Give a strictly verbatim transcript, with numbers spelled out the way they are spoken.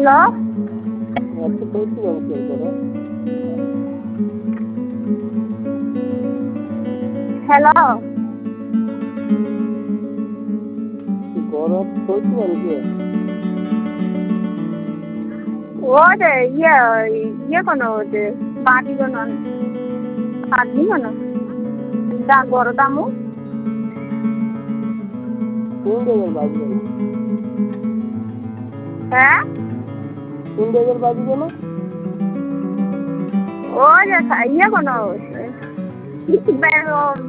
hello আচ্ছা কইছি আমি কি করে হ্যালো গরত কইছি আমি কি ও যে ইয়ে ইয়ে কোনো যে বাড়ি কোনো বাড়ি কোনো দা বড় দামু কোন জায়গার বাড়ি গেল হ্যাঁ কোন জায়গার বাড়ি গেল ও যে ইয়ে কোনো